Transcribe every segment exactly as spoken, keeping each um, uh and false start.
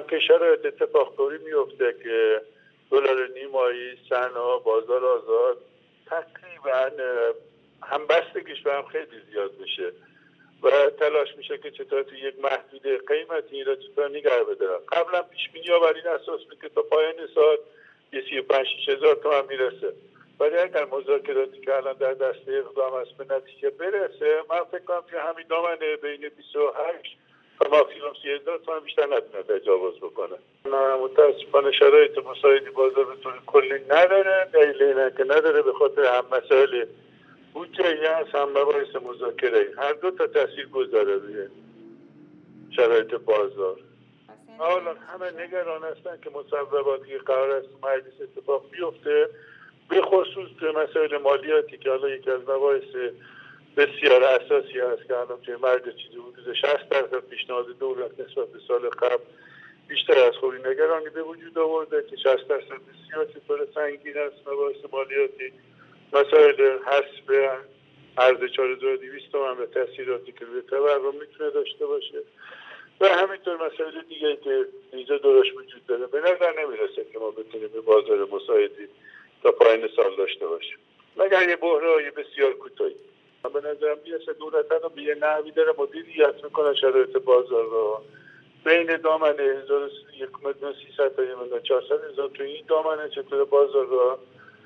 که شرایط اتفاق میفته که دلار نیمایی، سنا، بازار آزاد تقریبا همبستگیش به هم خیلی زیاد میشه و تلاش میشه که چطور توی یک محدوده قیمتی این را چطور نگه بدارن. قبلا پیش بینی ها بر این اساس بود که تا پایان سال یه سی و پنج شش هزار تومان میرسه، ولی اگر مذاکراتی که الان در دسته اقدام است به نتیجه برسه، من فکر کنم که همین دامنه بین بیست و هشت تا ماکسیموم سی هزار تومان بیشتر نتونه تجاوز بکنه. متاسفانه شرایط مساعدی بازار به طور کلی نداره، دلیل اینه که نداره به خاطر هم مسائل بودجه‌ای هست هم مباحث مذاکره‌ای، هر دو تا تاثیر گذاره روی شرایط بازار. حالا همه نگران هستن که مصوباتی که قرار است مجلس اتفاق بیفته، به خصوص به مسائل مالیاتی که حالا یکی از مباحث بسیار اساسی هست که الان توی مجلس چیزی حدود شصت درصد پیشنهاد دولت نسبت به سال قبل بیشتر از خوبی نگرانی به وجود آورده که شصت درصد بسیار چطور سنگین است مباحث مالیاتی، مسائل حسب ارز چهار هزار و دویست تومان به تاثیراتی که روی تورم میتونه داشته باشه و همینطور مسائل دیگه که اینجا درش وجود داره. به نظر نمیرسه که ما بتونیم به بازار مساعدی تا پایان سال داشته باشیم مگر یه بحران بسیار کوتاهی. به نظرم میرسه دولت رو به یه نحوی داره مدیریت میکنه شرایط بازار رو بین دامنه یک میلیون و سیصد تا یک میلیون و چهارصد هزار تو این دامنه چطور بازار رو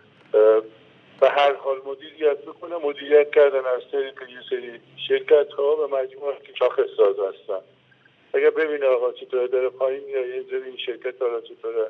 به هر حال مدیریت بکنه. مدیریت کردن از طریق یه سری شرکت ها و مجموعه که شاخص ساز هستن. اگر ببینه آقا چطور داره پایین یا یه سری این شرکت ها را چطور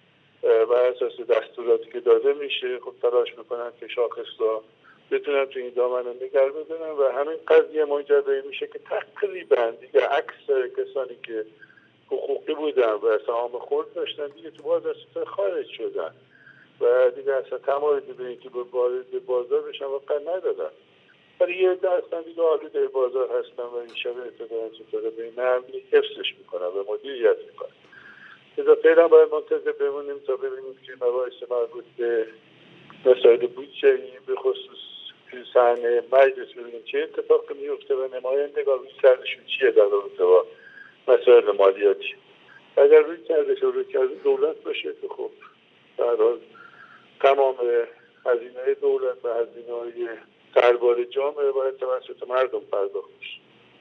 بر اساس دستوراتی که داده میشه خب تلاش میکنن که شاخص ها بتونن تو این دامنه نگر بدنن و همین قضیه منجر به این میشه که تقریبا دیگه اکثر کسانی که حقوقی بودن و سهام خرد داشتن دیگه تو بازار خارج شدن و دیگه اصلا تمایلی به اینکه به بازار بشن واقعا ندادن، ولی یه عده هستن دیگه آلوده بازار هستن و این شرایط دارن چطوره به این نرمی حفظش میکنن و مدیریت میکنن. لذا فعلا باید منتظر بمونیم تا ببینیم که مباحث مربوط به مسائل بودجه‌ای به خصوص توی صحنه مجلس ببینیم چه اتفاقی میفته و نمایندگان روی کردشون چیه در رابطه با مسائل مالیاتی. اگر روی کردش و روی کرد دولت باشه که خب در حال تمام هزینه‌های دولت و هزینه‌های دربار جامعه باید توسط مردم پرداخت بشه.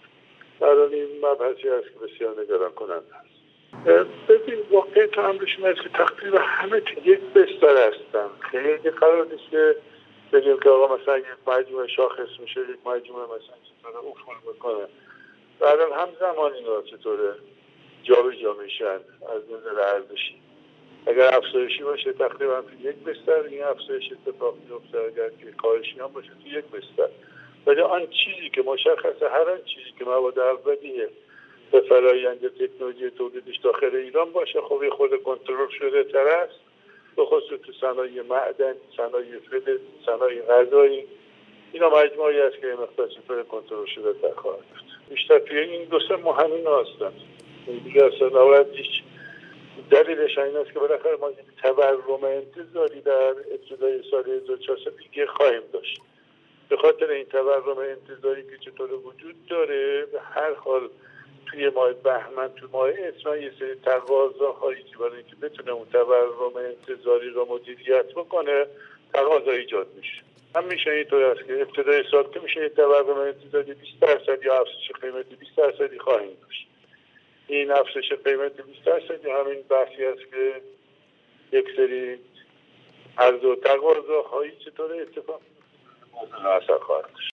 در حال این مبحثی هست که بسیار نگران کننده است. ببین واقعیت امرش این است که تقریبا همه تو یک بستر هستن. خیلی قرار نیست که بگیم که آقا مثلا یک مجموعه شاخص میشه، یک مجموعه مثلا چطوره افول میکنه. در حال همزمان اینا چطوره جابجا میشن از نظر ارزشی. اگر افزایشی باشه تقریبا تو یک بستر این افزایش اتفاق میفته، اگر که کاهشی هم باشه تو یک بستر. ولی آن چیزی که مشخصه، هر آن چیزی که مواد اولیه به فرآیند تکنولوژی تولیدش داخل ایران باشه خب یه خود کنترل شده تر است، به خصوص تو صنایع معدن، صنایع فلز، صنایع غذایی. اینا مجموعی است که یه مقدار چطور کنترل شده تر خواهد بود. بیشتر توی این دو سه مهمین هستن. دیگه اصلا نوعات هیچ دلیلش این است که بالاخره ما تورم انتظاری در ابتدای سال هزار و چهارصد دیگه خواهیم داشت. به خاطر این تورم انتظاری که چطور وجود داره به هر حال توی ماه بهمن تو ماه اسفند یه سری تقاضاهایی که برای اینکه بتونه اون تورم انتظاری رو مدیریت بکنه تقاضا ایجاد میشه. هم میشه اینطور است که ابتدای سال که میشه یه تورم انتظاری بیست درصد یا افزایش قیمت بیست درصدی خواهیم داشت. این افزایش قیمت بیست درصدی همین بحثی است که یک سری عرض و تقاضاهایی چطور اتفاق اثر خواهد داشت.